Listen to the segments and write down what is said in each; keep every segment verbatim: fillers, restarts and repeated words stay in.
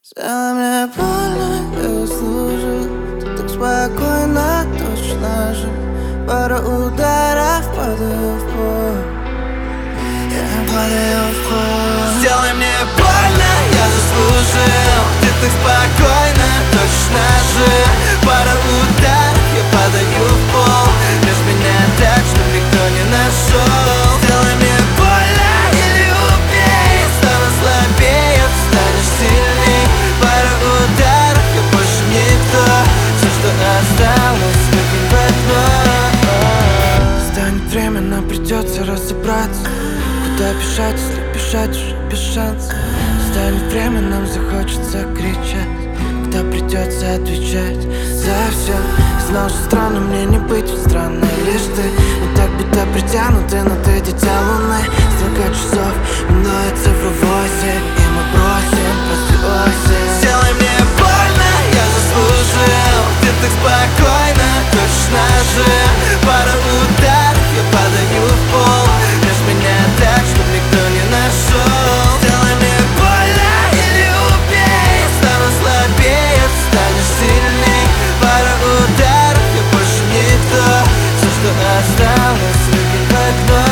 Сделай мне больно, я заслужил. Ты так спокойно, точно же. Пара ударов, падаю в пол. Я падаю в пол. Сделай мне больно, я заслужил. Ты так спокойно, точно же. Пара ударов, я падаю в пол. Без меня так, что никто не нашел. Сделай мне больно или убей. Стану слабее, ты станешь сильней. Пара ударов, я больше никто. Все, что осталось, выкинь в окно. Станет время, нам придется разобраться. Куда бежать, если бежать уже без шанса? Станет время, нам захочется кричать. Когда придется отвечать за все. Знал, что странно мне не быть, ведь странно лишь ты. Мы так будто притянуты, но ты дитя луны. Столько часов минует цифру восемь, и мы бросим после осень. Сделай мне больно, я заслужил. Ты так спокойно, точно же. Пара ударов, я падаю в пол. Без меня так, чтоб никто не нашел. Сделай мне больно или убей. Стану слабее, ты станешь сильней. Пара ударов, я больше никто. Все, что осталось, выкинь в окно.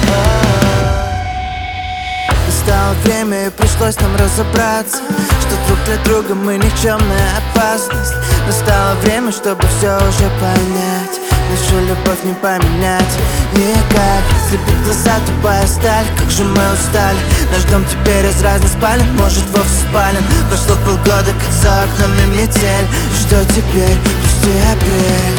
Настало время и пришлось нам разобраться, что друг для друга мы никчемная опасность. Настало время, чтобы все уже понять. Нашу любовь не поменять никак. Слепит глаза тупая сталь, как же мы устали. Наш дом теперь из разных спален, может вовсе спален. Прошло полгода, как за окнами метель. И что теперь? Пусти апрель.